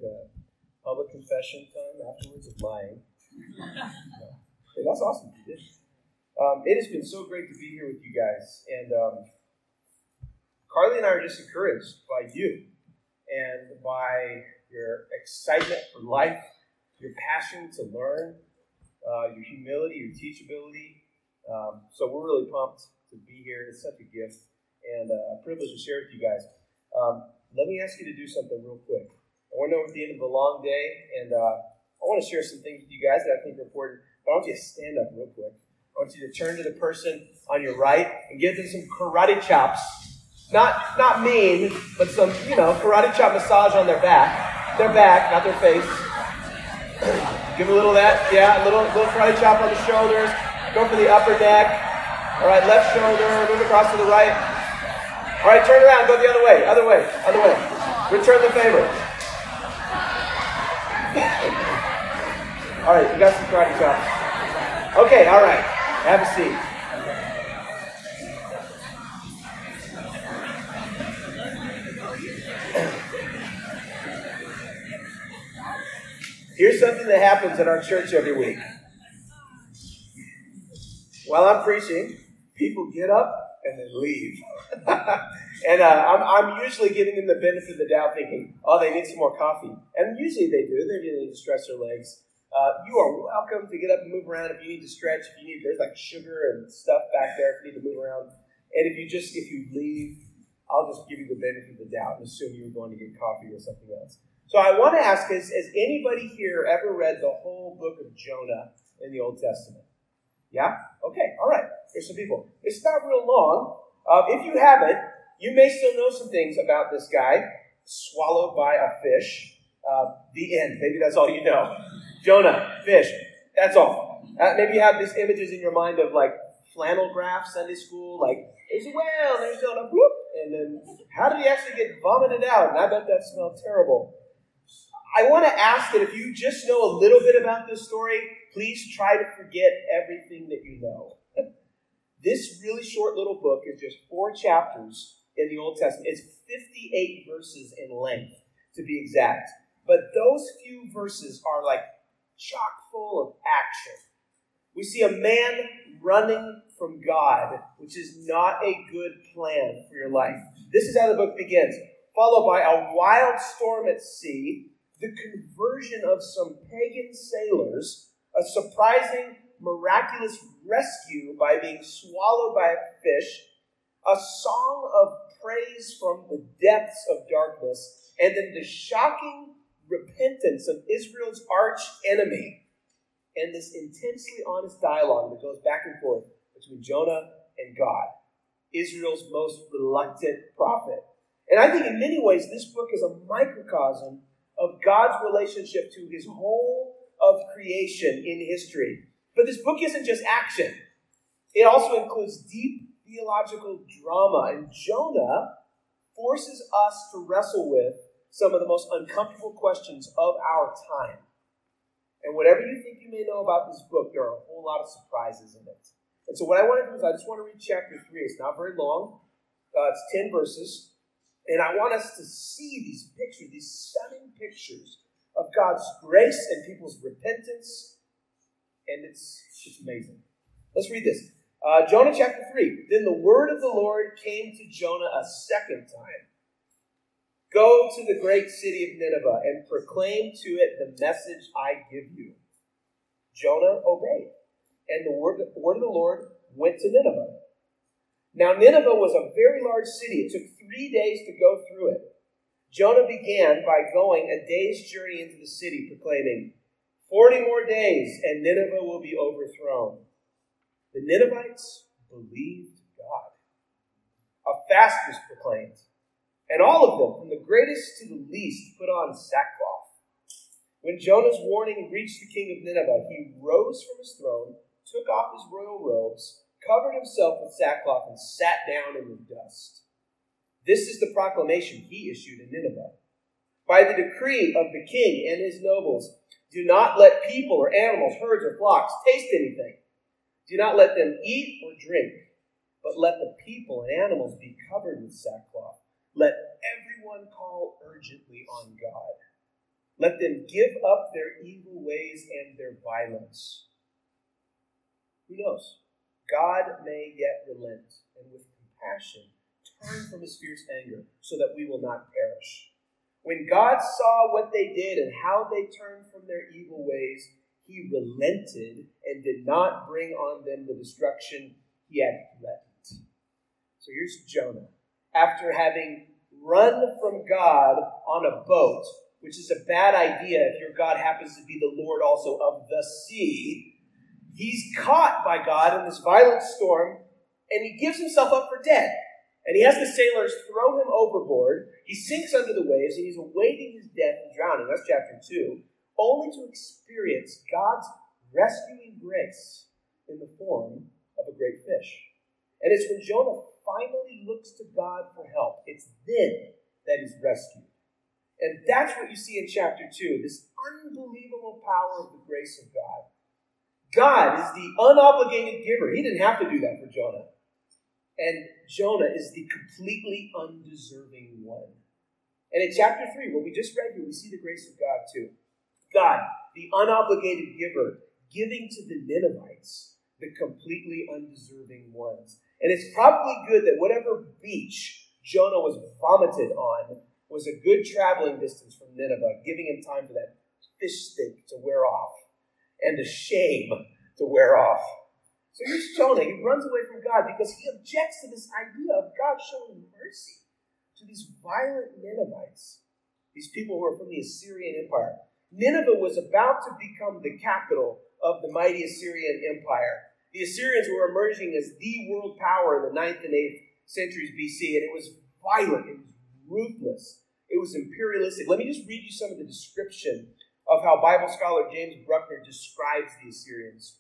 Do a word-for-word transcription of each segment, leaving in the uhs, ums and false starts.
a public confession time afterwards of lying. Hey, that's awesome. You did. Um, it has been so great to be here with you guys. And um, Carly and I are just encouraged by you and by your excitement for life, your passion to learn, uh, your humility, your teachability. Um, so we're really pumped to be here. It's such a gift and uh, a privilege to share with you guys. Um, let me ask you to do something real quick. I want to know we're at the end of a long day, and uh, I want to share some things with you guys that I think are important. But I want you to stand up real quick. I want you to turn to the person on your right and give them some karate chops. Not not mean, but some, you know, karate chop massage on their back. Their back, not their face. Give a little of that. Yeah, a little, little karate chop on the shoulders. Go for the upper neck. All right, left shoulder. Move across to the right. All right, turn around. Go the other way. Other way. Other way. Return the favor. All right, you got some karate chops. Okay, all right. Have a seat. Here's something that happens at our church every week. While I'm preaching, people get up and then leave. and uh, I'm, I'm usually giving them the benefit of the doubt, thinking, oh, they need some more coffee. And usually they do. They need to stretch their legs. Uh, you are welcome to get up and move around if you need to stretch. If you need, there's like sugar and stuff back there if you need to move around. And if you just, if you leave, I'll just give you the benefit of the doubt and assume you were going to get coffee or something else. So I want to ask, has, has anybody here ever read the whole book of Jonah in the Old Testament? Yeah? Okay, all right. Here's some people. It's not real long. Uh, if you haven't, you may still know some things about this guy, swallowed by a fish. Uh, the end. Maybe that's all you know. Jonah, fish. That's all. Uh, maybe you have these images in your mind of like flannel graph, Sunday school, like, there's a whale, there's Jonah, whoop, and then how did he actually get vomited out? And I bet that smelled terrible. I want to ask that if you just know a little bit about this story, please try to forget everything that you know. This really short little book is just four chapters in the Old Testament. It's fifty-eight verses in length, to be exact. But those few verses are like chock full of action. We see a man running from God, which is not a good plan for your life. This is how the book begins, followed by a wild storm at sea, the conversion of some pagan sailors, a surprising, miraculous rescue by being swallowed by a fish, a song of praise from the depths of darkness, and then the shocking repentance of Israel's arch enemy, and this intensely honest dialogue that goes back and forth between Jonah and God, Israel's most reluctant prophet. And I think in many ways this book is a microcosm of God's relationship to his whole of creation in history. But this book isn't just action. It also includes deep theological drama. And Jonah forces us to wrestle with some of the most uncomfortable questions of our time. And whatever you think you may know about this book, there are a whole lot of surprises in it. And so what I want to do is I just want to read chapter three. It's not very long. Uh, it's ten verses. And I want us to see these pictures, these stunning pictures of God's grace and people's repentance. And it's, it's amazing. Let's read this. Uh, Jonah chapter three. Then the word of the Lord came to Jonah a second time. Go to the great city of Nineveh and proclaim to it the message I give you. Jonah obeyed, and the word, the word of the Lord went to Nineveh. Now Nineveh was a very large city. It took three days to go through it. Jonah began by going a day's journey into the city, proclaiming, Forty more days, and Nineveh will be overthrown. The Ninevites believed God. A fast was proclaimed. And all of them, from the greatest to the least, put on sackcloth. When Jonah's warning reached the king of Nineveh, he rose from his throne, took off his royal robes, covered himself with sackcloth, and sat down in the dust. This is the proclamation he issued in Nineveh. By the decree of the king and his nobles, do not let people or animals, herds or flocks taste anything. Do not let them eat or drink, but let the people and animals be covered with sackcloth. Let everyone call urgently on God. Let them give up their evil ways and their violence. Who knows? God may yet relent and with compassion turn from his fierce anger so that we will not perish. When God saw what they did and how they turned from their evil ways, he relented and did not bring on them the destruction he had threatened. So here's Jonah. After having run from God on a boat, which is a bad idea if your God happens to be the Lord also of the sea, he's caught by God in this violent storm, and he gives himself up for dead. And he has the sailors throw him overboard. He sinks under the waves, and he's awaiting his death and drowning. That's chapter two. Only to experience God's rescuing grace in the form of a great fish. And it's when Jonah finally looks to God for help, it's then that he's rescued. And that's what you see in chapter two, this unbelievable power of the grace of God. God is the unobligated giver. He didn't have to do that for Jonah. And Jonah is the completely undeserving one. And in chapter three, what we just read here, we see the grace of God too. God, the unobligated giver, giving to the Ninevites, the completely undeserving ones. And it's probably good that whatever beach Jonah was vomited on was a good traveling distance from Nineveh, giving him time for that fish stink to wear off and the shame to wear off. So here's Jonah. He runs away from God because he objects to this idea of God showing mercy to these violent Ninevites, these people who are from the Assyrian Empire. Nineveh was about to become the capital of the mighty Assyrian Empire. The Assyrians were emerging as the world power in the ninth and eighth centuries B C, and it was violent, it was ruthless, it was imperialistic. Let me just read you some of the description of how Bible scholar James Bruckner describes the Assyrians.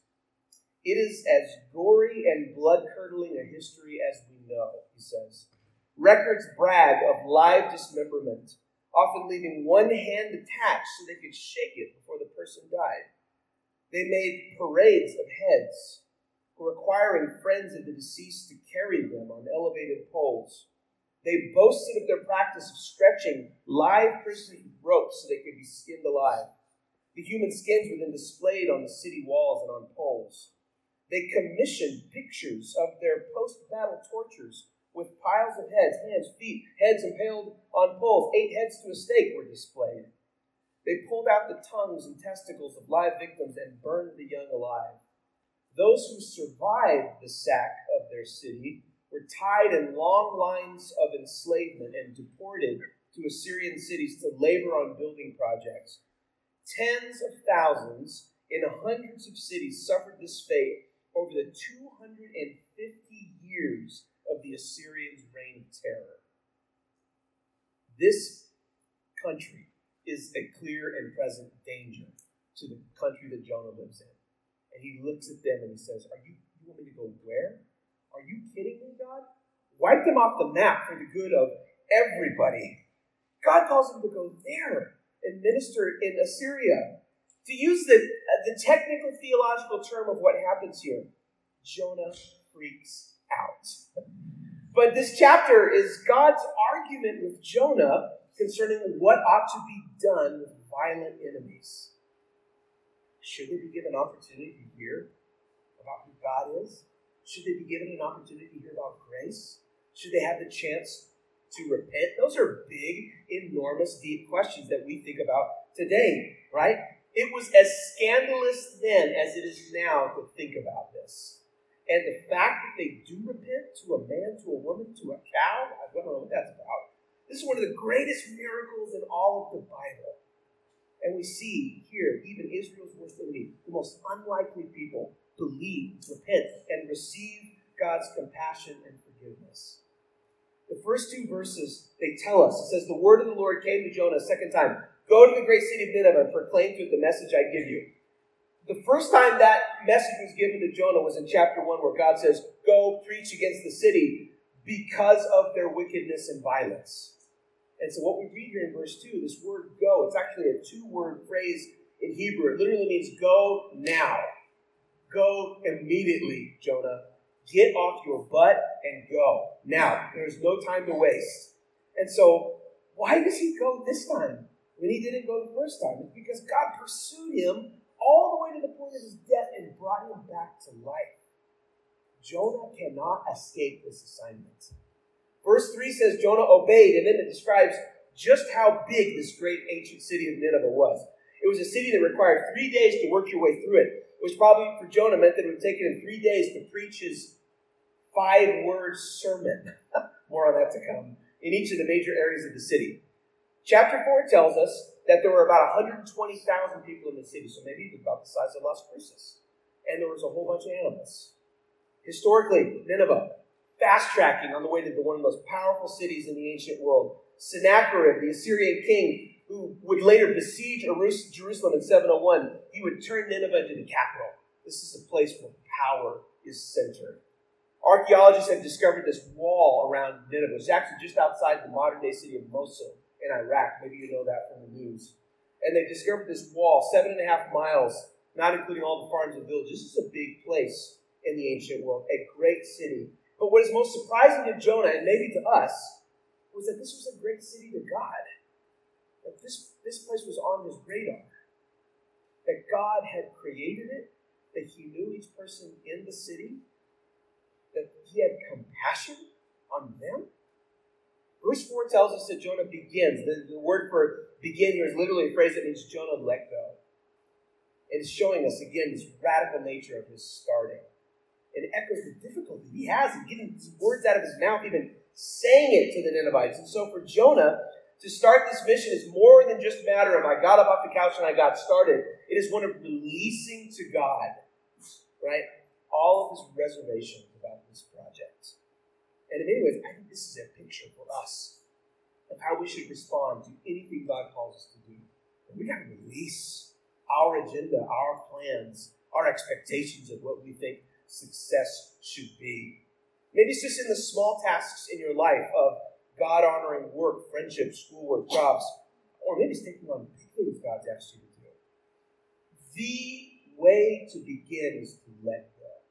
It is as gory and blood-curdling a history as we know, he says. Records brag of live dismemberment, often leaving one hand attached so they could shake it before the person died. They made parades of heads, requiring friends of the deceased to carry them on elevated poles. They boasted of their practice of stretching live prisoners with ropes so they could be skinned alive. The human skins were then displayed on the city walls and on poles. They commissioned pictures of their post-battle tortures with piles of heads, hands, feet, heads impaled on poles. Eight heads to a stake were displayed. They pulled out the tongues and testicles of live victims and burned the young alive. Those who survived the sack of their city were tied in long lines of enslavement and deported to Assyrian cities to labor on building projects. Tens of thousands in hundreds of cities suffered this fate over the two hundred fifty years of the Assyrians' reign of terror. This country is a clear and present danger to the country that Jonah lives in. And he looks at them and he says, Are you, you want me to go where? Are you kidding me, God? Wipe them off the map for the good of everybody. God calls him to go there and minister in Assyria. To use the, uh, the technical theological term of what happens here, Jonah freaks out. But this chapter is God's argument with Jonah concerning what ought to be done with violent enemies. Should they be given an opportunity to hear about who God is? Should they be given an opportunity to hear about grace? Should they have the chance to repent? Those are big, enormous, deep questions that we think about today, right? It was as scandalous then as it is now to think about this. And the fact that they do repent to a man, to a woman, to a cow, I don't know what that's about. This is one of the greatest miracles in all of the Bible. And we see here, even Israel's worst enemy, the most unlikely people, believe, repent, and receive God's compassion and forgiveness. The first two verses, they tell us, it says, the word of the Lord came to Jonah a second time. Go to the great city of Nineveh and proclaim to it the message I give you. The first time that message was given to Jonah was in chapter one, where God says, go preach against the city because of their wickedness and violence. And so what we read here in verse two, this word go, it's actually a two-word phrase in Hebrew. It literally means go now. Go immediately, Jonah. Get off your butt and go. Now, there's no time to waste. And so, why does he go this time? when he didn't go the first time. It's because God pursued him all the way to the point of his death and brought him back to life. Jonah cannot escape this assignment. Verse three says Jonah obeyed, and then it describes just how big this great ancient city of Nineveh was. It was a city that required three days to work your way through it, which probably for Jonah meant that it would take him three days to preach his five-word sermon. More on that to come, in each of the major areas of the city. Chapter four tells us that there were about one hundred twenty thousand people in the city, so maybe even about the size of Las Cruces. And there was a whole bunch of animals. Historically, Nineveh, fast-tracking on the way to the one of the most powerful cities in the ancient world. Sennacherib, the Assyrian king, who would later besiege Jerusalem in seven oh one, he would turn Nineveh into the capital. This is a place where power is centered. Archaeologists have discovered this wall around Nineveh. It's actually just outside the modern-day city of Mosul in Iraq. Maybe you know that from the news. And they've discovered this wall, seven and a half miles, not including all the farms and villages. This is a big place in the ancient world, a great city. But what is most surprising to Jonah, and maybe to us, was that this was a great city to God. That this, this place was on his radar. That God had created it, that he knew each person in the city, that he had compassion on them. Verse four tells us that Jonah begins. The, the word for begin here is literally a phrase that means Jonah let go. And it's showing us, again, this radical nature of his starting. It echoes the difficulty he has in getting these words out of his mouth, even saying it to the Ninevites. And so for Jonah, to start this mission is more than just a matter of I got up off the couch and I got started. It is one of releasing to God, right, all of his reservations about this project. And in many ways, I think this is a picture for us of how we should respond to anything God calls us to do. And we got to release our agenda, our plans, our expectations of what we think success should be. Maybe it's just in the small tasks in your life of God-honoring work, friendship, schoolwork, jobs, or maybe it's taking on big things God's asked you to do. The way to begin is to let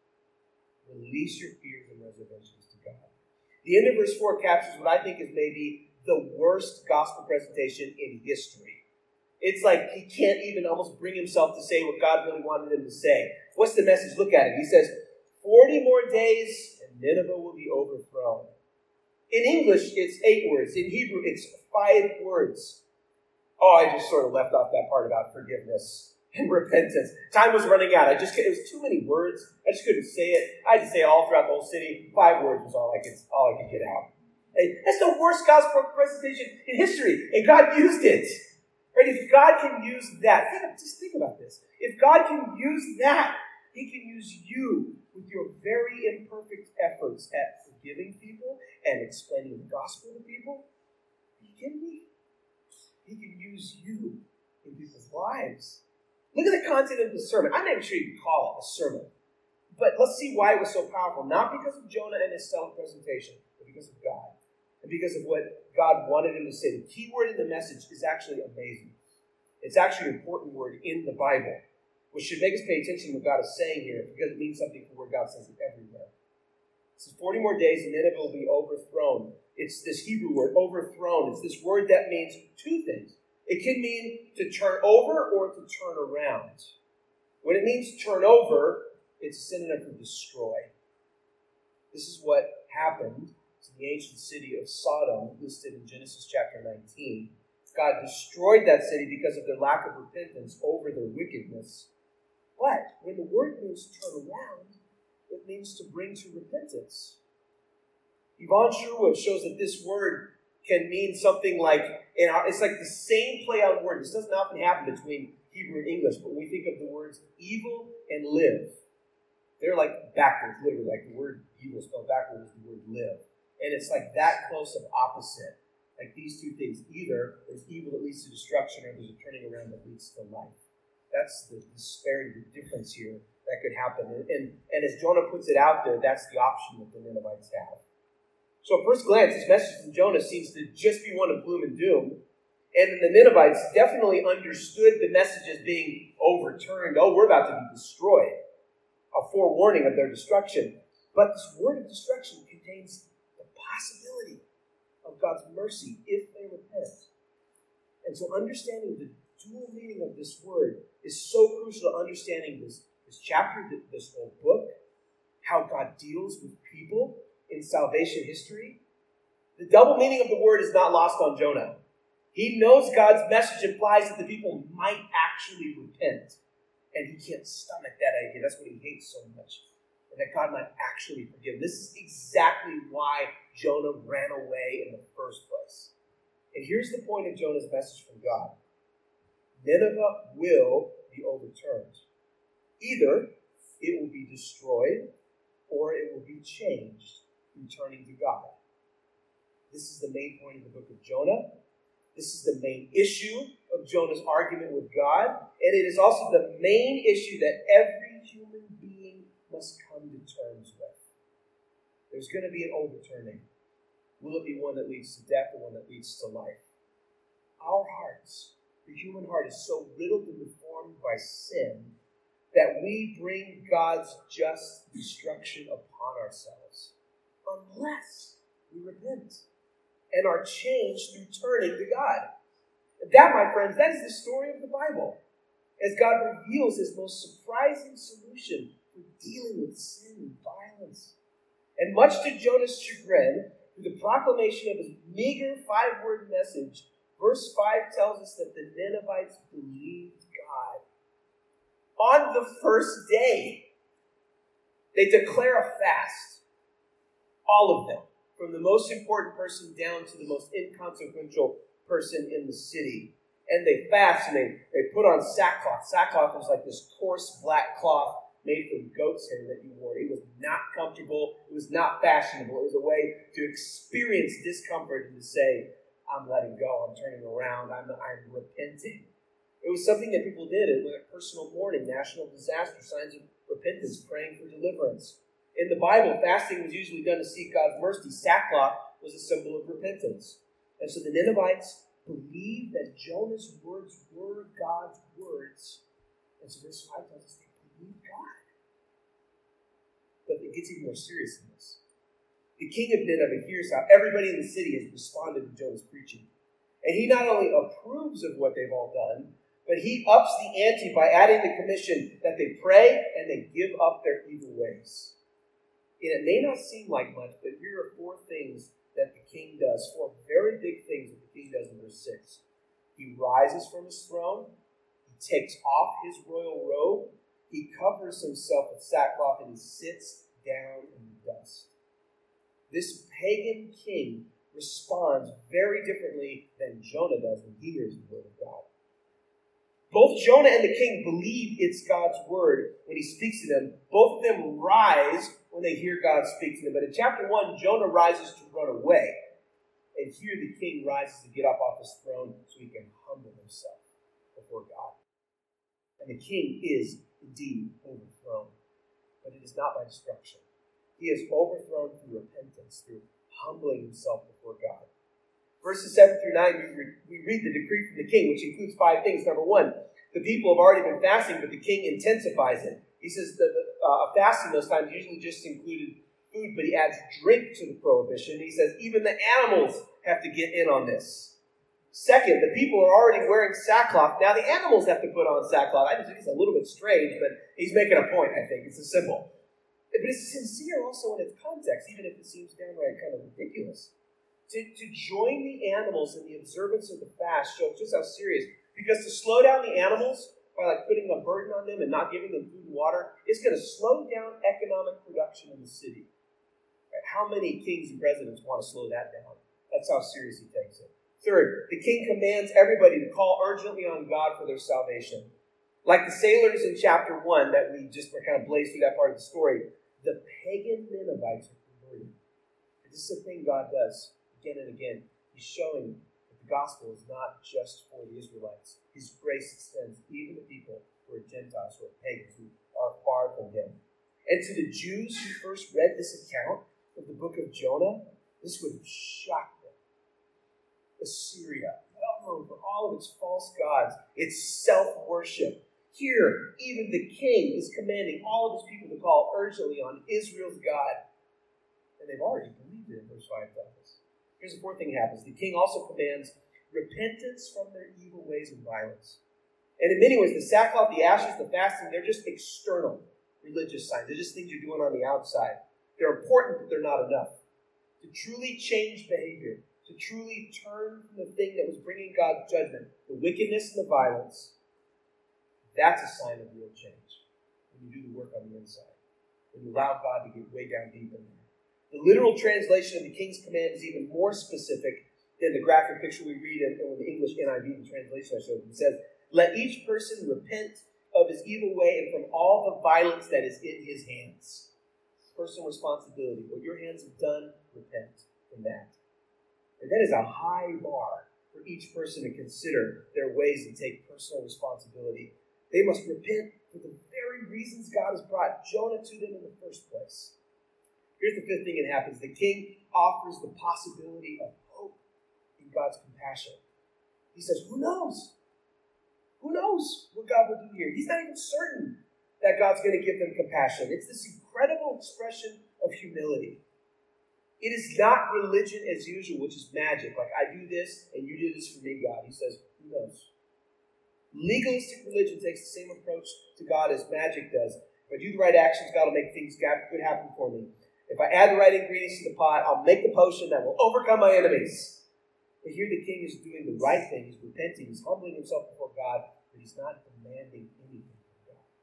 go. Release your fears and reservations to God. The end of verse four captures what I think is maybe the worst gospel presentation in history. It's like he can't even almost bring himself to say what God really wanted him to say. What's the message? Look at it. He says, forty more days and Nineveh will be overthrown. In English, it's eight words. In Hebrew, it's five words. Oh, I just sort of left off that part about forgiveness and repentance. Time was running out. I just it was too many words. I just couldn't say it. I had to say it all throughout the whole city. Five words was all I could all I could get out. And that's the worst gospel presentation in history, and God used it. Right? If God can use that, think, just think about this. If God can use that, He can use you with your very imperfect efforts at forgiving people and explaining the gospel to people. Are you kidding me? He can use you in people's lives. Look at the content of the sermon. I'm not even sure you can call it a sermon. But let's see why it was so powerful. Not because of Jonah and his stellar presentation, but because of God. And because of what God wanted him to say. The key word in the message is actually amazing. It's actually an important word in the Bible, which should make us pay attention to what God is saying here, because it means something for where God says it everywhere. It says forty more days and Nineveh will be overthrown. It's this Hebrew word, overthrown. It's this word that means two things. It can mean to turn over or to turn around. When it means turn over, it's a synonym for destroy. This is what happened to the ancient city of Sodom, listed in Genesis chapter nineteen. God destroyed that city because of their lack of repentance over their wickedness. But when the word means turn around, it means to bring to repentance. Yvonne Sherwood shows that this word can mean something like, in our, it's like the same play on word. This doesn't often happen between Hebrew and English, but when we think of the words evil and live, they're like backwards, literally, like the word evil spelled backwards is the word live. And it's like that close of opposite. Like these two things, either there's evil that leads to destruction or there's a turning around that leads to life. That's the disparity, the difference here that could happen. And, and, and as Jonah puts it out there, that's the option that the Ninevites have. So at first glance, this message from Jonah seems to just be one of gloom and doom. And the Ninevites definitely understood the message as being overturned. Oh, we're about to be destroyed. A forewarning of their destruction. But this word of destruction contains the possibility of God's mercy if they repent. And so understanding the dual meaning of this word is so crucial to understanding this, this chapter, this whole book, how God deals with people in salvation history. The double meaning of the word is not lost on Jonah. He knows God's message implies that the people might actually repent. And he can't stomach that idea. That's what he hates so much. And that God might actually forgive. This is exactly why Jonah ran away in the first place. And here's the point of Jonah's message from God. Nineveh will be overturned. Either it will be destroyed or it will be changed through turning to God. This is the main point of the book of Jonah. This is the main issue of Jonah's argument with God. And it is also the main issue that every human being must come to terms with. There's going to be an overturning. Will it be one that leads to death or one that leads to life? Our hearts, the human heart, is so riddled and deformed by sin that we bring God's just destruction upon ourselves unless we repent and are changed through turning to God. That, my friends, that is the story of the Bible, as God reveals his most surprising solution for dealing with sin and violence. And much to Jonah's chagrin, through the proclamation of his meager five-word message, verse five tells us that the Ninevites believed God. On the first day, they declare a fast. All of them, from the most important person down to the most inconsequential person in the city. And they fast and they, they put on sackcloth. Sackcloth was like this coarse black cloth made from goat's hair that you wore. It was not comfortable. It was not fashionable. It was a way to experience discomfort and to say, I'm letting go. I'm turning around. I'm, I'm repenting. It was something that people did at personal mourning, national disaster, signs of repentance, praying for deliverance. In the Bible, fasting was usually done to seek God's mercy. Sackcloth was a symbol of repentance. And so the Ninevites believed that Jonah's words were God's words. And so verse five tells us they believed God. But it gets even more serious than this. The king of Nineveh hears how everybody in the city has responded to Jonah's preaching. And he not only approves of what they've all done, but he ups the ante by adding the commission that they pray and they give up their evil ways. And it may not seem like much, but here are four things that the king does, four very big things that the king does in verse six. He rises from his throne, he takes off his royal robe, he covers himself with sackcloth, and he sits down in the dust. This pagan king responds very differently than Jonah does when he hears the word of God. Both Jonah and the king believe it's God's word when he speaks to them. Both of them rise when they hear God speak to them. But in chapter one, Jonah rises to run away. And here the king rises to get up off his throne so he can humble himself before God. And the king is indeed overthrown. But it is not by destruction. He is overthrown through repentance, through humbling himself before God. Verses seven through nine, we, re- we read the decree from the king, which includes five things. Number one, the people have already been fasting, but the king intensifies it. He says that uh, fasting those times usually just included food, but he adds drink to the prohibition. He says even the animals have to get in on this. Second, the people are already wearing sackcloth. Now the animals have to put on sackcloth. I think it's a little bit strange, but he's making a point, I think. It's a symbol. But it's sincere also in its context, even if it seems downright kind of ridiculous. To, to join the animals in the observance of the fast shows just how serious. Because to slow down the animals by like putting a burden on them and not giving them food and water, it's going to slow down economic production in the city. Right? How many kings and presidents want to slow that down? That's how serious he takes it. Third, the king commands everybody to call urgently on God for their salvation. Like the sailors in chapter one that we just were kind of blazed through that part of the story, the pagan Ninevites are converted. This is a thing God does again and again. He's showing that the gospel is not just for the Israelites. His grace extends even to people who are Gentiles, who are pagans, who are far from him. And to the Jews who first read this account of the book of Jonah, this would have shocked them. Assyria, well known for all of its false gods, its self-worship. Here, even the king is commanding all of his people to call urgently on Israel's God. And they've already believed it in verse five tells us. Here's the fourth thing that happens. The king also commands repentance from their evil ways and violence. And in many ways, the sackcloth, the ashes, the fasting, they're just external religious signs. They're just things you're doing on the outside. They're important, but they're not enough. To truly change behavior, to truly turn from the thing that was bringing God's judgment, the wickedness and the violence, that's a sign of real change. When you do the work on the inside. When you allow God to get way down deep in there. The literal translation of the king's command is even more specific than the graphic picture we read in, in the English N I V, the translation I showed. It says, let each person repent of his evil way and from all the violence that is in his hands. Personal responsibility. What your hands have done, repent from that. And that is a high bar for each person to consider their ways and take personal responsibility. They must repent for the very reasons God has brought Jonah to them in the first place. Here's the fifth thing that happens. The king offers the possibility of hope in God's compassion. He says, who knows? Who knows what God will do here? He's not even certain that God's going to give them compassion. It's this incredible expression of humility. It is not religion as usual, which is magic. Like, I do this, and you do this for me, God. He says, who knows? Legalistic religion takes the same approach to God as magic does. If I do the right actions, God will make things good happen for me. If I add the right ingredients to the pot, I'll make the potion that will overcome my enemies. But here the king is doing the right thing. He's repenting. He's humbling himself before God, but he's not demanding anything from God.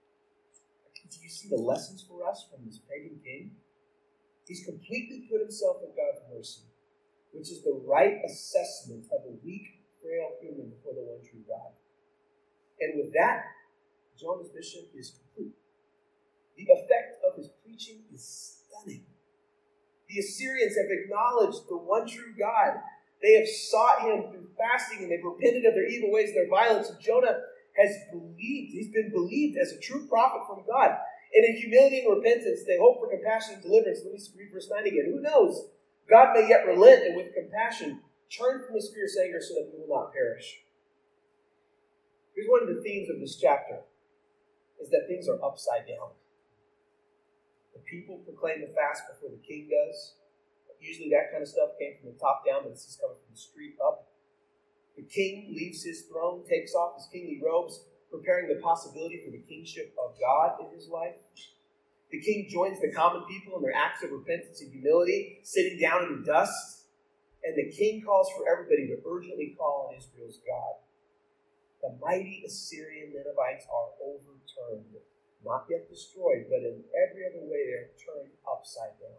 Do you see the lessons for us from this pagan king? He's completely put himself in God's mercy, which is the right assessment of a weak, frail human before the one true God. And with that, Jonah's mission is complete. The effect of his preaching is stunning. The Assyrians have acknowledged the one true God. They have sought him through fasting, and they've repented of their evil ways and their violence. And Jonah has believed. He's been believed as a true prophet from God. And in humility and repentance, they hope for compassion and deliverance. Let me read verse nine again. Who knows? God may yet relent and with compassion turn from his fierce anger so that we will not perish. Here's one of the themes of this chapter, is that things are upside down. The people proclaim the fast before the king does. Usually that kind of stuff came from the top down, but this is coming from the street up. The king leaves his throne, takes off his kingly robes, preparing the possibility for the kingship of God in his life. The king joins the common people in their acts of repentance and humility, sitting down in the dust. And the king calls for everybody to urgently call on Israel's God. The mighty Assyrian Ninevites are overturned. Not yet destroyed, but in every other way they're turned upside down.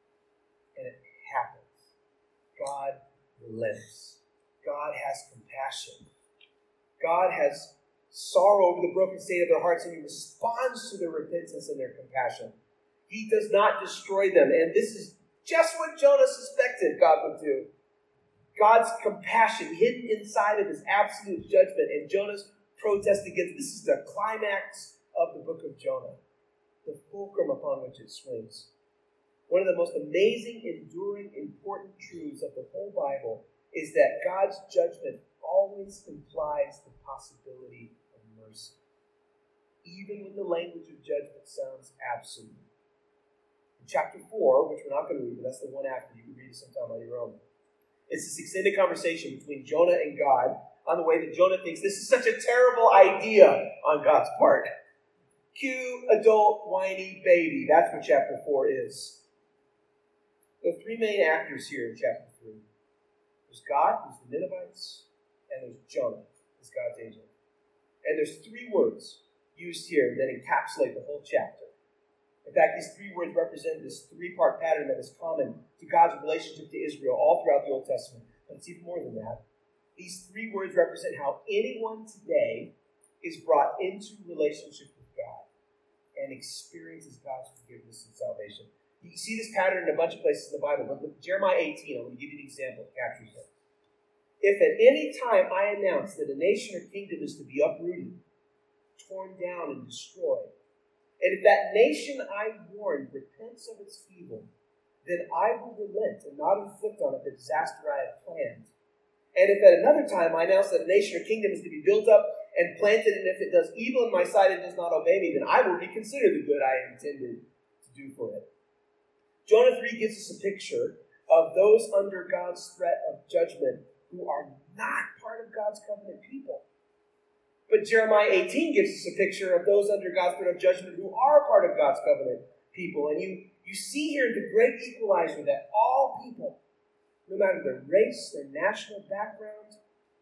And it happens. God relents. God has compassion. God has sorrow over the broken state of their hearts, and he responds to their repentance and their compassion. He does not destroy them. And this is just what Jonah suspected God would do. God's compassion hidden inside of his absolute judgment and Jonah's protest against. This is the climax of the book of Jonah, the fulcrum upon which it swings. One of the most amazing, enduring, important truths of the whole Bible is that God's judgment always implies the possibility of mercy, even when the language of judgment sounds absolute. In chapter four, which we're not going to read, but that's the one after, you can read it sometime on your own. It's this extended conversation between Jonah and God on the way that Jonah thinks this is such a terrible idea on God's part. Cue, adult, whiny baby. That's what chapter four is. There are three main actors here in chapter three. There's God, there's the Ninevites, and there's Jonah, as God's agent. And there's three words used here that encapsulate the whole chapter. In fact, these three words represent this three-part pattern that is common to God's relationship to Israel all throughout the Old Testament. But it's even more than that. These three words represent how anyone today is brought into relationship with God and experiences God's forgiveness and salvation. You see this pattern in a bunch of places in the Bible. But look, Jeremiah eighteen, I'm going to give you an example that captures it. If at any time I announce that a nation or kingdom is to be uprooted, torn down, and destroyed, and if that nation I warned repents of its evil, then I will relent and not inflict on it the disaster I have planned. And if at another time I announce that a nation or kingdom is to be built up and planted, and if it does evil in my sight and does not obey me, then I will reconsider the good I intended to do for it. Jonah three gives us a picture of those under God's threat of judgment who are not part of God's covenant people. But Jeremiah eighteen gives us a picture of those under God's throne of judgment who are part of God's covenant people. And you, you see here the great equalizer that all people, no matter their race, their national background,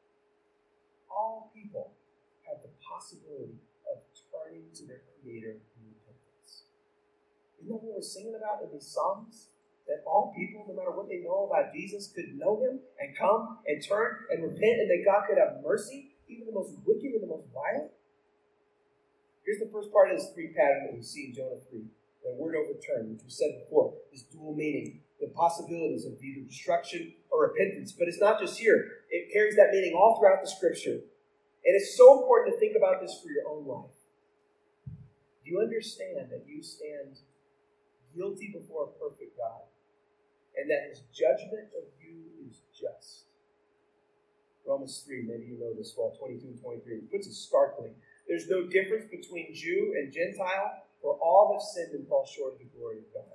all people have the possibility of turning to their Creator in repentance. Isn't that what we're singing about in these songs? That all people, no matter what they know about Jesus, could know Him and come and turn and repent, and that God could have mercy, even the most wicked and the most violent. Here's the first part of this three pattern that we see in Jonah three. The word overturn, which we said before, is dual meaning. The possibilities of either destruction or repentance. But it's not just here. It carries that meaning all throughout the Scripture. And it's so important to think about this for your own life. Do you understand that you stand guilty before a perfect God, and that His judgment of you is just? Romans three, maybe you know this well, twenty-two and twenty-three. It puts it starkly. There's no difference between Jew and Gentile, for all have sinned and fall short of the glory of God.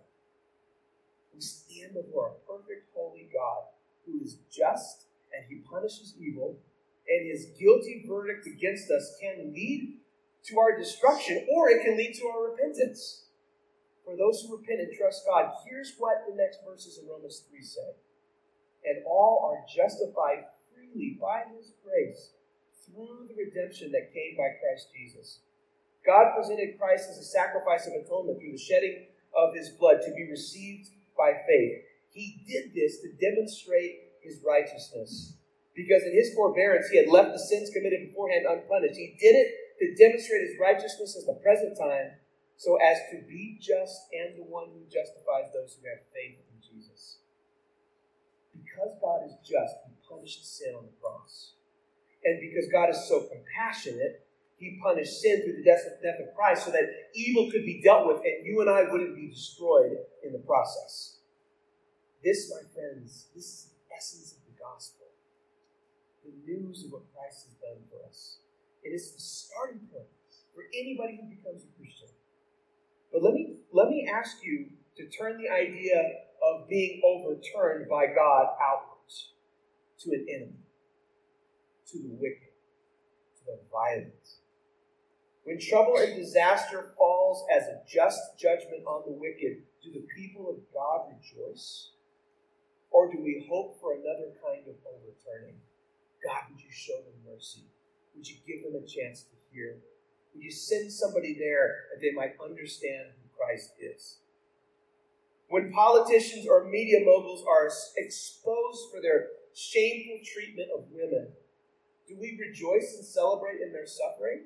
We stand before a perfect, holy God who is just, and He punishes evil, and His guilty verdict against us can lead to our destruction, or it can lead to our repentance. For those who repent and trust God, here's what the next verses in Romans three say. And all are justified freely by His grace through the redemption that came by Christ Jesus. God presented Christ as a sacrifice of atonement through the shedding of His blood to be received by faith. He did this to demonstrate His righteousness, because in His forbearance He had left the sins committed beforehand unpunished. He did it to demonstrate His righteousness in the present time, so as to be just and the one who justifies those who have faith in Jesus. Because God is just, He punished sin on the cross. And because God is so compassionate, He punished sin through the death of, death of Christ so that evil could be dealt with and you and I wouldn't be destroyed in the process. This, my friends, this is the essence of the gospel. The news of what Christ has done for us. It is the starting point for anybody who becomes a Christian. But let me, let me ask you to turn the idea of being overturned by God outwards to an enemy, to the wicked, to the violent. When trouble and disaster falls as a just judgment on the wicked, do the people of God rejoice? Or do we hope for another kind of overturning? God, would you show them mercy? Would you give them a chance to hear? Would you send somebody there that they might understand who Christ is? When politicians or media moguls are exposed for their shameful treatment of women, do we rejoice and celebrate in their suffering?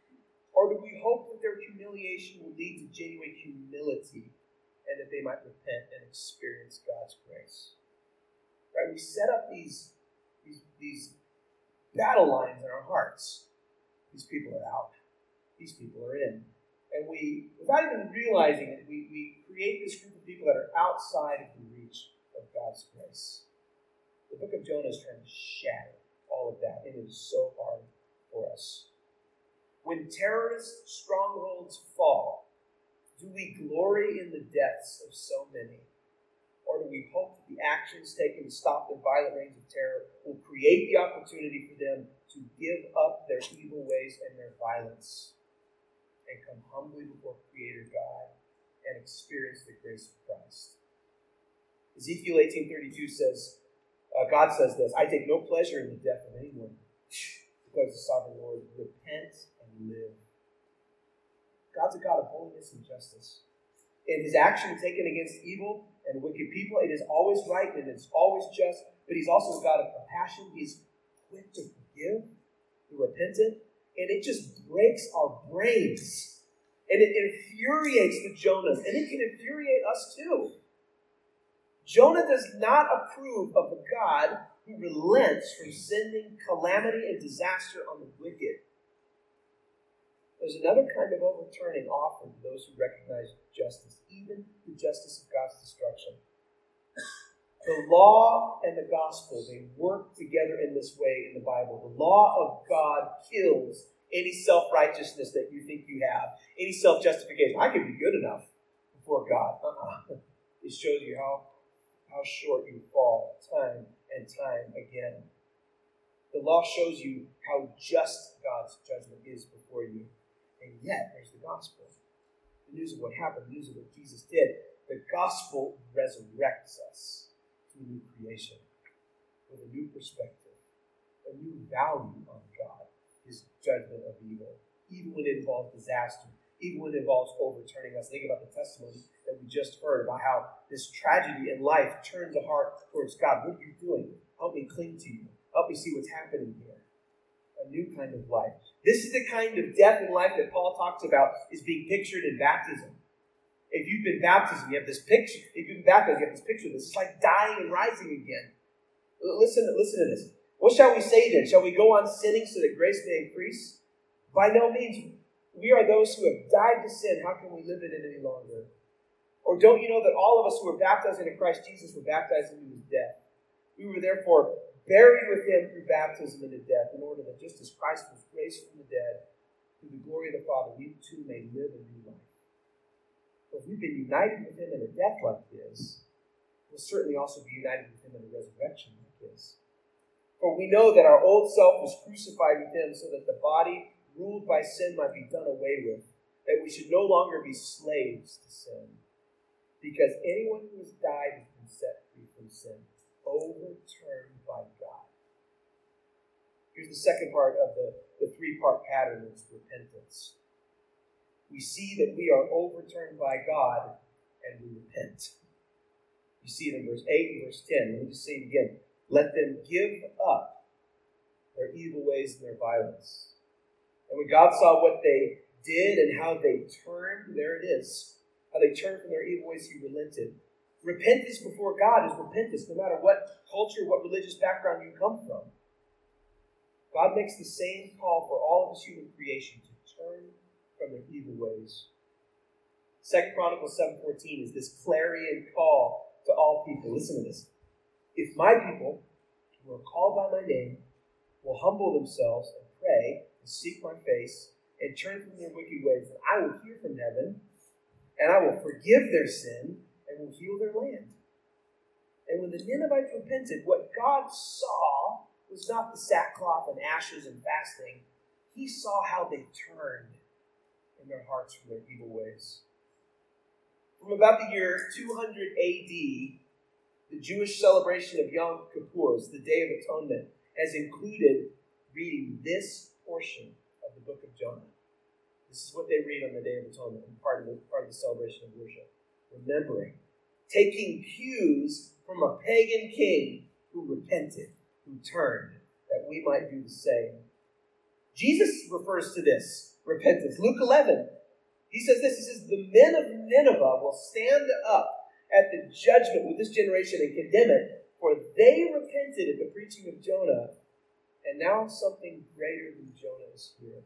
Or do we hope that their humiliation will lead to genuine humility and that they might repent and experience God's grace? Right? We set up these, these, these battle lines in our hearts. These people are out. These people are in. And we, without even realizing it, we, we create this group of people that are outside of the reach of God's grace. The book of Jonah is trying to shatter all of that, and it is so hard for us. When terrorist strongholds fall, do we glory in the deaths of so many? Or do we hope that the actions taken to stop the violent reigns of terror will create the opportunity for them to give up their evil ways and their violence and come humbly before Creator God and experience the grace of Christ? Ezekiel eighteen thirty-two says, uh, God says this, I take no pleasure in the death of anyone, declares the sovereign Lord. Repent and live. God's a God of holiness and justice. In His action taken against evil and wicked people, it is always right and it's always just, but He's also a God of compassion. He's quick to forgive the repentant, and it just breaks our brains. And it infuriates the Jonahs, and it can infuriate us too. Jonah does not approve of a God who relents from sending calamity and disaster on the wicked. There's another kind of overturning offered to those who recognize justice, even the justice of God's destruction. The law and the gospel, they work together in this way in the Bible. The law of God kills any self-righteousness that you think you have, any self-justification. I can be good enough before God. Uh-uh. It shows you how, how short you fall time and time again. The law shows you how just God's judgment is before you. And yet, there's the gospel. The news of what happened, the news of what Jesus did. The gospel resurrects us to a new creation with a new perspective, a new value on God, his judgment of evil, even when it involves disaster, even when it involves overturning us. Think about the testimony that we just heard about how this tragedy in life turns a heart towards God. What are you doing? Help me cling to you. Help me see what's happening here. A new kind of life. This is the kind of death in life that Paul talks about is being pictured in baptism. If you've been baptized, you have this picture. If you've been baptized, you have this picture. This is like dying and rising again. Listen, listen to this. What shall we say then? Shall we go on sinning so that grace may increase? By no means. We are those who have died to sin. How can we live in it any longer? Or don't you know that all of us who were baptized into Christ Jesus were baptized into his death? We were therefore buried with him through baptism into death, in order that just as Christ was raised from the dead, through the glory of the Father, we too may live a new life. But if we've been united with him in a death like his, we'll certainly also be united with him in a resurrection like his. For we know that our old self was crucified with him so that the body ruled by sin might be done away with, that we should no longer be slaves to sin. Because anyone who has died has been set free from sin, overturned by God. Here's the second part of the, the three-part pattern is repentance. We see that we are overturned by God and we repent. You see it in verse eight and verse ten. Let me just say it again. Let them give up their evil ways and their violence. And when God saw what they did and how they turned, there it is. How they turned from their evil ways, he relented. Repentance before God is repentance, no matter what culture, what religious background you come from. God makes the same call for all of his human creation to turn from their evil ways. Second Chronicles seven fourteen is this clarion call to all people. Listen to this. If my people, who are called by my name, will humble themselves and pray and seek my face and turn from their wicked ways, then I will hear from heaven and I will forgive their sin and will heal their land. And when the Ninevites repented, what God saw was not the sackcloth and ashes and fasting. He saw how they turned in their hearts from their evil ways. From about the year two hundred A D, the Jewish celebration of Yom Kippur, the Day of Atonement, has included reading this portion of the book of Jonah. This is what they read on the Day of Atonement, and part of the, part of the celebration of worship. Remembering, taking cues from a pagan king who repented, who turned, that we might do the same. Jesus refers to this repentance. Luke eleven, he says this, he says, the men of Nineveh will stand up at the judgment with this generation and condemn it, for they repented at the preaching of Jonah, and now something greater than Jonah is here.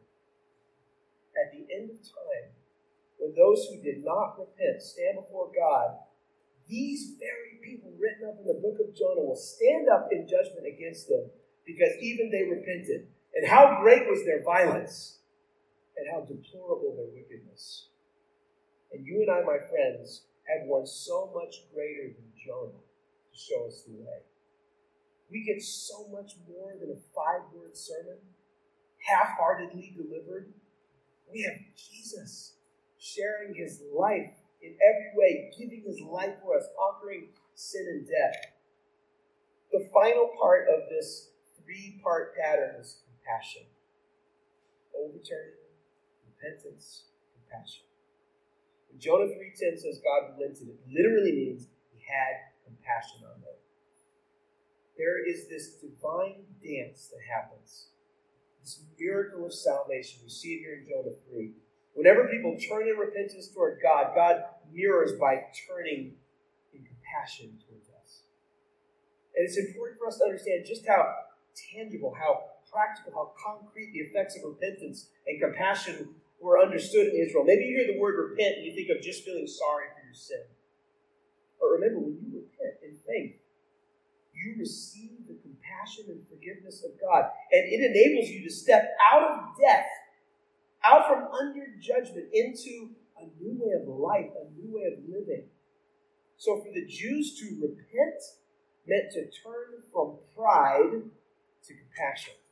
At the end of time, when those who did not repent stand before God, these very people written up in the book of Jonah will stand up in judgment against them, because even they repented. And how great was their violence, and how deplorable their wickedness. And you and I, my friends, have one so much greater than Jonah to show us the way. We get so much more than a five-word sermon, half-heartedly delivered. We have Jesus sharing his life in every way, giving his life for us, conquering sin and death. The final part of this three-part pattern is compassion. Overturning, repentance, compassion. When Jonah three ten says God relented, it literally means he had compassion on them. There is this divine dance that happens. This miracle of salvation. We see it here in Jonah three. Whenever people turn in repentance toward God, God mirrors by turning in compassion towards us. And it's important for us to understand just how tangible, how practical, how concrete the effects of repentance and compassion were understood in Israel. Maybe you hear the word repent and you think of just feeling sorry for your sin. But remember, when you repent in faith, you receive the compassion and forgiveness of God. And it enables you to step out of death, out from under judgment, into a new way of life, a new way of living. So for the Jews to repent meant to turn from pride to compassion.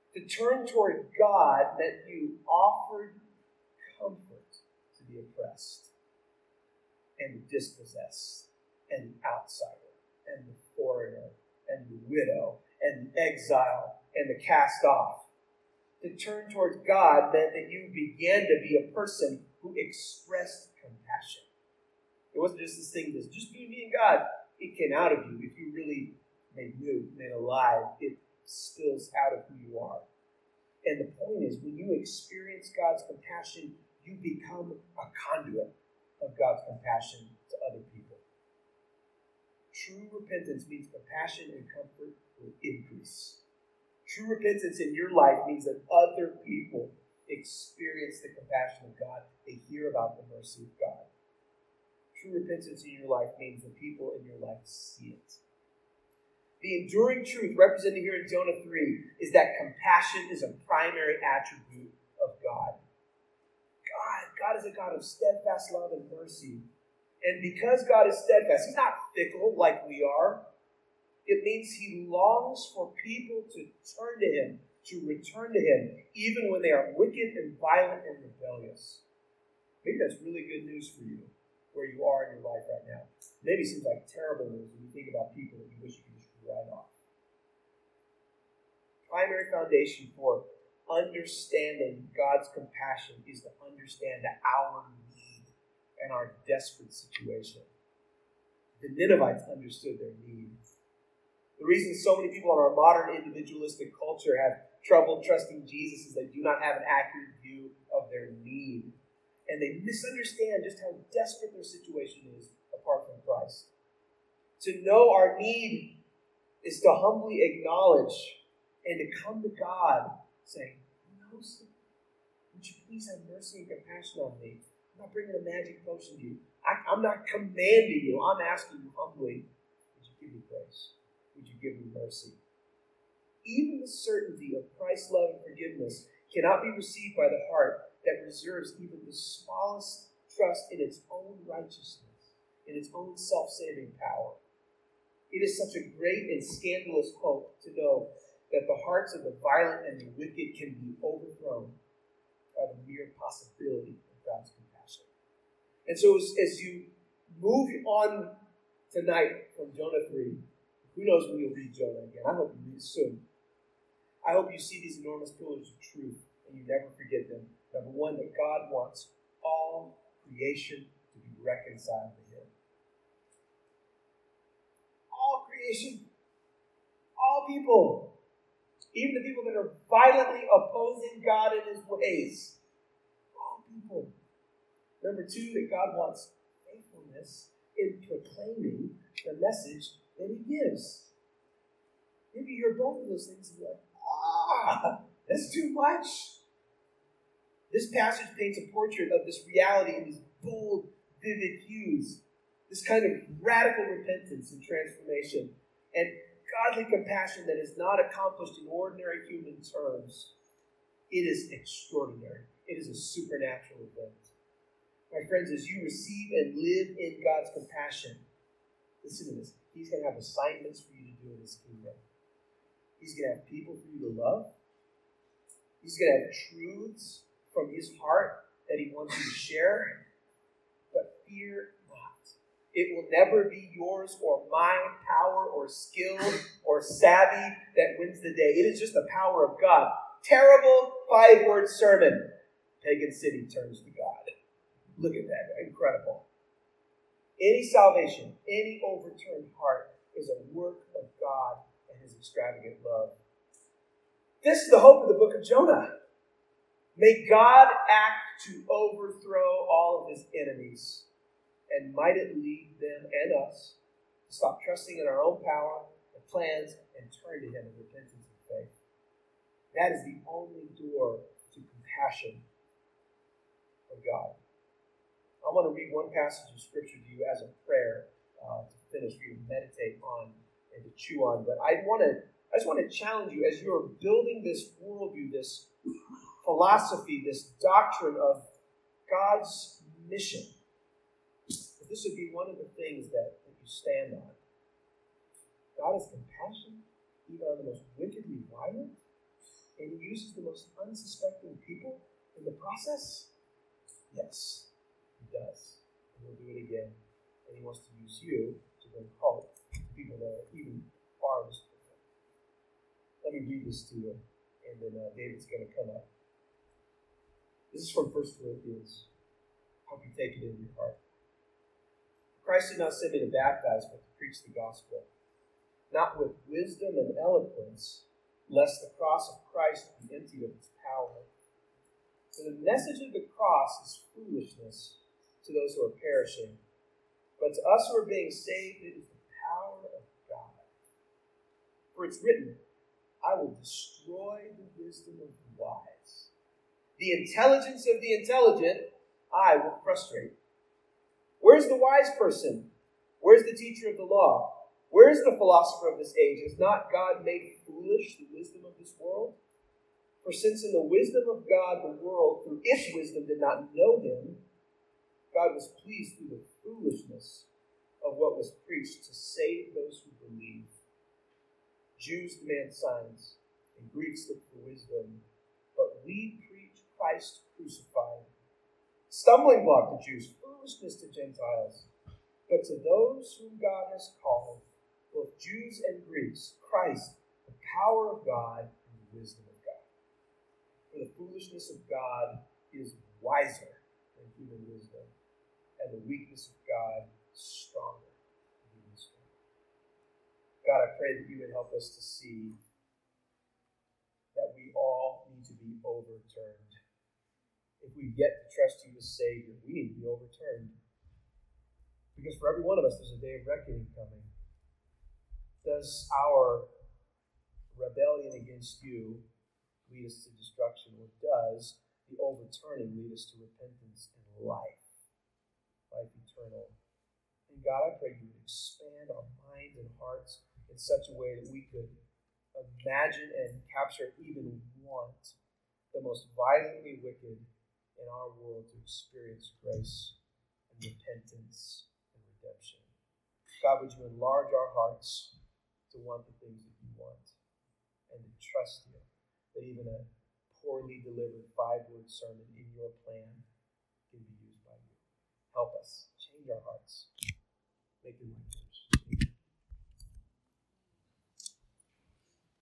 To turn toward God meant you offered comfort to the oppressed and the dispossessed and the outsider and the foreigner and the widow and the exile and the cast off. To turn towards God meant that you began to be a person who expressed compassion. It wasn't just this thing that's just between me and God. It came out of you. If you really made new, made alive, it spills out of who you are. And the point is, when you experience God's compassion, you become a conduit of God's compassion to other people. True repentance means compassion and comfort will increase. True repentance in your life means that other people experience the compassion of God. They hear about the mercy of God. True repentance in your life means that people in your life see it. The enduring truth represented here in Jonah three is that compassion is a primary attribute of God. God, God is a God of steadfast love and mercy. And because God is steadfast, He's not fickle like we are. It means He longs for people to turn to Him, to return to Him, even when they are wicked and violent and rebellious. Maybe that's really good news for you, where you are in your life right now. Maybe it seems like terrible news when you think about people that you wish you could just write off. Primary foundation for understanding God's compassion is to understand our need and our desperate situation. The Ninevites understood their need. The reason so many people in our modern individualistic culture have trouble trusting Jesus is they do not have an accurate view of their need. And they misunderstand just how desperate their situation is apart from Christ. To know our need is to humbly acknowledge and to come to God saying, "Would you please have mercy and compassion on me? I'm not bringing a magic potion to you. I, I'm not commanding you. I'm asking you humbly, would you give me grace? Would you give me mercy?" Even the certainty of Christ's love and forgiveness cannot be received by the heart that reserves even the smallest trust in its own righteousness, in its own self-saving power. It is such a great and scandalous hope to know that the hearts of the violent and the wicked can be overthrown by the mere possibility of God's compassion. And so as, as you move on tonight from Jonah three, who knows when you'll read Jonah again? I hope you read it soon. I hope you see these enormous pillars of truth and you never forget them. Number one, that God wants all creation to be reconciled to Him. All creation. All people. Even the people that are violently opposing God and His ways. All people. Number two, that God wants faithfulness in proclaiming the message that He gives. Maybe you hear both of those things and you're like, ah, that's too much. This passage paints a portrait of this reality in these bold, vivid hues. This kind of radical repentance and transformation. And godly compassion that is not accomplished in ordinary human terms. It is extraordinary. It is a supernatural event. My friends, as you receive and live in God's compassion, listen to this. He's going to have assignments for you to do in His kingdom. He's going to have people for you to love. He's going to have truths from His heart that He wants you to share. But fear not. It will never be yours or mine, power or skill or savvy that wins the day. It is just the power of God. Terrible five-word sermon. Pagan city turns to God. Look at that. Incredible. Any salvation, any overturned heart is a work of God and His extravagant love. This is the hope of the book of Jonah. May God act to overthrow all of His enemies. And might it lead them and us to stop trusting in our own power and plans and turn to Him in repentance and faith. That is the only door to compassion from God. I want to read one passage of Scripture to you as a prayer uh, to finish for you to meditate on and to chew on. But I want to, I just want to challenge you as you're building this worldview, this philosophy, this doctrine of God's mission. This would be one of the things that, that you stand on. God is compassionate, even on the most wickedly violent. And he uses the most unsuspecting people in the process? Yes, he does. And he'll do it again. And he wants to use you to bring hope to people that are even farthest from him. Let me read this to you, and then uh, David's going to come up. This is from First Corinthians. Hope you take it in your heart. Christ did not send me to baptize, but to preach the gospel, not with wisdom and eloquence, lest the cross of Christ be emptied of its power. For the message of the cross is foolishness to those who are perishing, but to us who are being saved, it is the power of God. For it's written, I will destroy the wisdom of the wise. The intelligence of the intelligent I will frustrate. Where's the wise person? Where's the teacher of the law? Where is the philosopher of this age? Has not God made foolish the wisdom of this world? For since in the wisdom of God the world, through its wisdom, did not know him, God was pleased through the foolishness of what was preached to save those who believe. Jews demand signs, and Greeks look for wisdom, but we preach Christ crucified. Stumbling block to Jews, foolishness to Gentiles, but to those whom God has called, both Jews and Greeks, Christ, the power of God and the wisdom of God. For the foolishness of God is wiser than human wisdom, and the weakness of God is stronger than human strength. God, I pray that you would help us to see that we all need to be overturned. If we get to trust you as Savior, we need to be overturned. Because for every one of us, there's a day of reckoning coming. Does our rebellion against you lead us to destruction, or does the overturning lead us to repentance and life, life eternal? And God, I pray you would expand our minds and hearts in such a way that we could imagine and capture, even want, the most violently wicked in our world to experience grace and repentance and redemption. God, would you enlarge our hearts to want the things that you want and to trust you that even a poorly delivered five-word sermon in your plan can be used by you. Help us. Change our hearts. Make them like